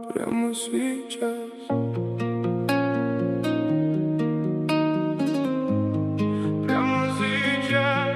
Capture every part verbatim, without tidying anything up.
прямо сейчас. Прямо сейчас.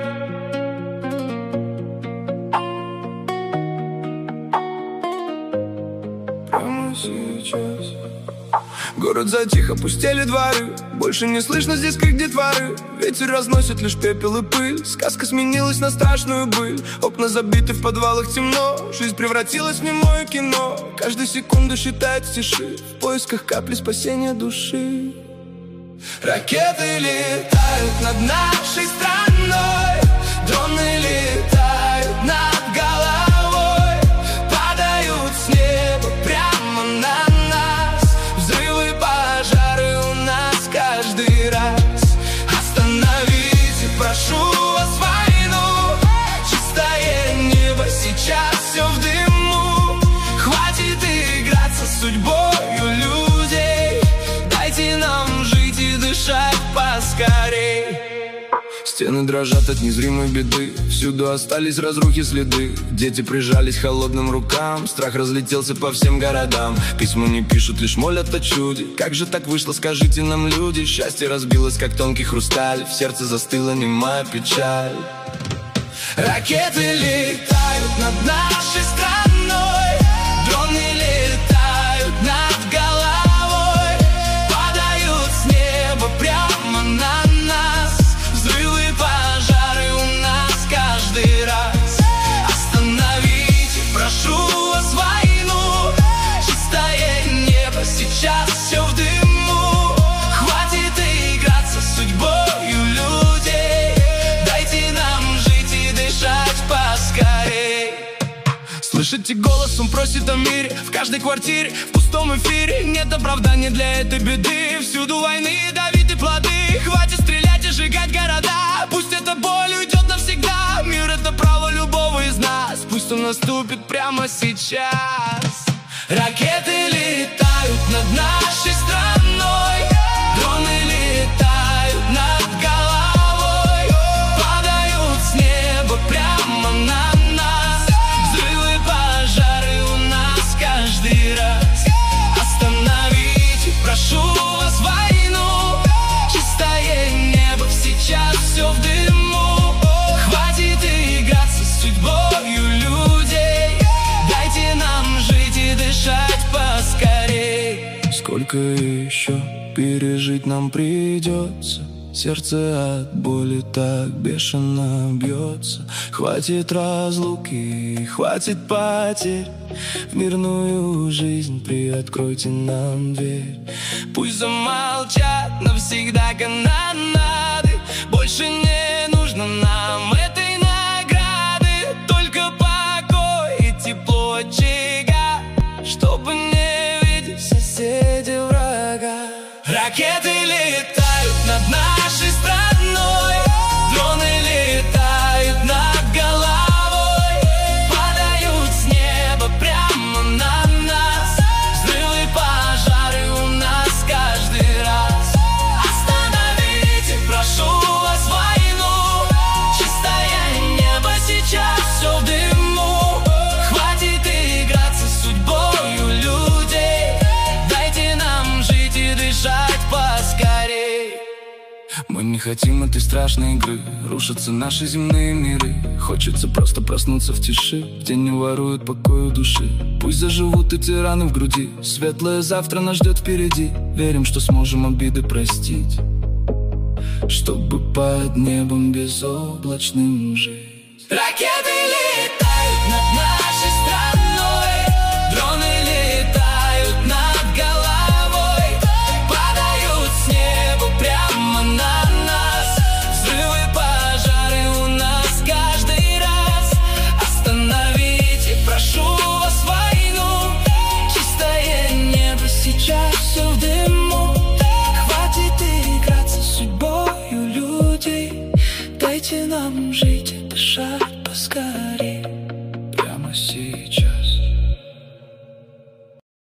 Прямо сейчас. Город затих, опустели дворы. Больше не слышно здесь крик детворы. Ветер разносит лишь пепел и пыль. Сказка сменилась на страшную быль. Окна забиты, в подвалах темно. Жизнь превратилась в немое кино. Каждую секунду считает стиши в поисках капли спасения души. Ракеты летают над нашей страной. Дроны летают над головой. Падают с неба прямо на нас. Взрывы, пожары у нас каждый раз. Остановите, прошу вас, войну. Чистое небо, сейчас все в дыму. Хватит играться с судьбою людей. Дайте нам жить и дышать поскорей. Стены дрожат от незримой беды. Всюду остались разрухи, следы. Дети прижались к холодным рукам. Страх разлетелся по всем городам. Письма не пишут, лишь молят о чуде. Как же так вышло, скажите нам, люди? Счастье разбилось, как тонкий хрусталь. В сердце застыла немая печаль. Ракеты летают над нашей страной. Дроны летают над головой. Падают с неба прямо на нас. Взрывы, пожары у нас каждый раз. Остановите, прошу вас, войну. Чистое небо, сейчас все в дыму. Хватит играться с судьбою людей. Дайте нам жить и дышать поскорей. Слышите голос, он просит о мире. В каждой квартире, в пустом эфире. Нет оправдания для этой беды. Всюду войны, давит и плоды. Хватит стрелять и сжигать города. Пусть эта боль уйдет навсегда. Мир — это право любого из нас. Пусть он наступит прямо сейчас. Ракеты летают над нашей страной. Дроны летают над головой. Падают с неба прямо на нас. Взрывы, пожары у нас каждый раз. Остановите, прошу вас, войну. Чистое небо, сейчас все в дыму. Хватит играться с судьбою людей. Дайте нам жить и дышать поскорей. Сколько еще пережить нам придется? Сердце от боли так бешено бьется. Хватит разлуки, хватит потерь. В мирную жизнь приоткройте нам дверь. Пусть замолчат навсегда канонады. Больше не нужно нам этой награды. Только покой и тепло очага, чтобы не видеть соседей врага. Ракеты летают над нашей страной. Дроны летают над головой. Падают с неба прямо на нас. Взрывы, пожары у нас каждый раз. Остановите, прошу вас, войну. Чистое небо, сейчас все в дыму. Хватит играться с судьбою людей. Дайте нам жить и дышать поскорей. Мы не хотим этой страшной игры. Рушатся наши земные миры. Хочется просто проснуться в тиши, где не воруют покою души. Пусть заживут эти раны в груди. Светлое завтра нас ждет впереди. Верим, что сможем обиды простить, чтобы под небом безоблачным жить. Ракеты